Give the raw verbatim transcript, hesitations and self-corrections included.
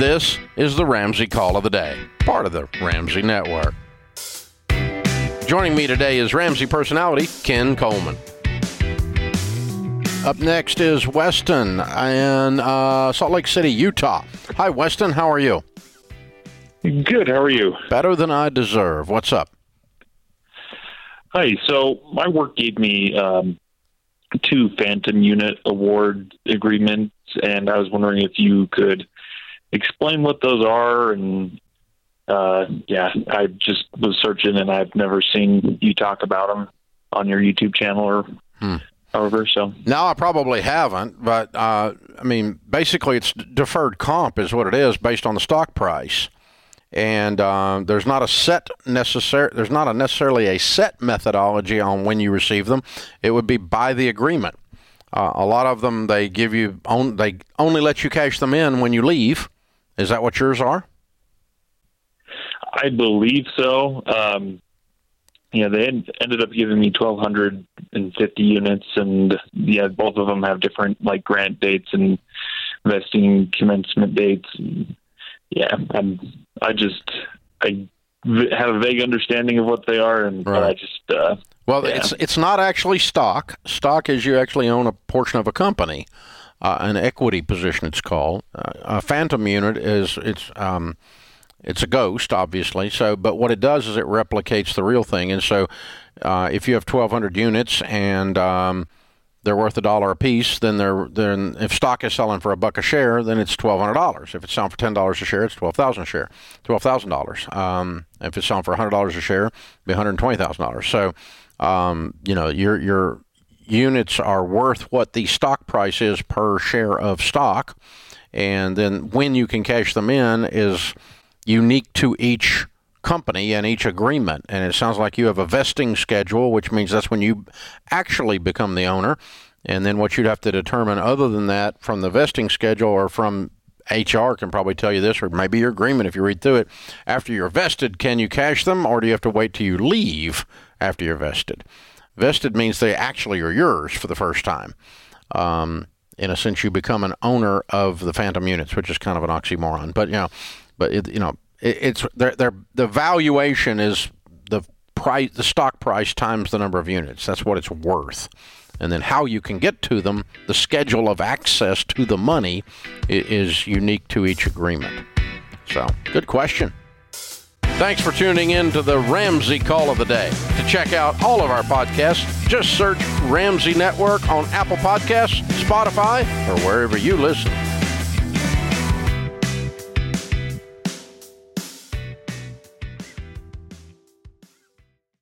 This is the Ramsey Call of the Day, part of the Ramsey Network. Joining me today is Ramsey personality Ken Coleman. Up next is Weston in uh, Salt Lake City, Utah. Hi, Weston. How are you? Good. How are you? Better than I deserve. What's up? Hi. So my work gave me um, two Phantom Unit Award agreements, and I was wondering if you could explain what those are. And uh, yeah, I just was searching, and I've never seen you talk about them on your YouTube channel or hmm. however. So no, I probably haven't. But uh, I mean, basically, it's deferred comp is what it is, based on the stock price. And uh, there's not a set necessary. There's not a necessarily a set methodology on when you receive them. It would be by the agreement. Uh, a lot of them they give you on, they only let you cash them in when you leave. Is that what yours are? I believe so. Um, yeah, they had, ended up giving me twelve fifty units, and yeah, both of them have different like grant dates and vesting commencement dates. And, yeah, I'm. I just I have a vague understanding of what they are, and right. I just uh, well, yeah. it's it's not actually stock. Stock is you actually own a portion of a company, uh, an equity position. It's called uh, a Phantom Unit is it's um, it's a ghost, obviously. So, but what it does is it replicates the real thing, and so uh, if you have twelve hundred units and um, they're worth a dollar a piece, then they're then if stock is selling for a buck a share, then it's twelve hundred dollars. If it's selling for ten dollars a share, it's twelve thousand a share, twelve thousand dollars. Um, if it's selling for a hundred dollars a share, it'll be one hundred twenty thousand dollars. So, um, you know, your your units are worth what the stock price is per share of stock, and then when you can cash them in is unique to each company and each agreement. And it sounds like you have a vesting schedule, which means that's when you actually become the owner. And then what you'd have to determine other than that from the vesting schedule or from H R can probably tell you this, or maybe your agreement if you read through it. After you're vested, can you cash them, or do you have to wait till you leave after you're vested? Vested means they actually are yours for the first time. Um, in a sense, you become an owner of the Phantom Units, which is kind of an oxymoron. But, you know, but it, you know, It's they're, they're, the valuation is the price, the stock price times the number of units. That's what it's worth. And then how you can get to them, the schedule of access to the money is unique to each agreement. So, good question. Thanks for tuning in to the Ramsey Call of the Day. To check out all of our podcasts, just search Ramsey Network on Apple Podcasts, Spotify, or wherever you listen.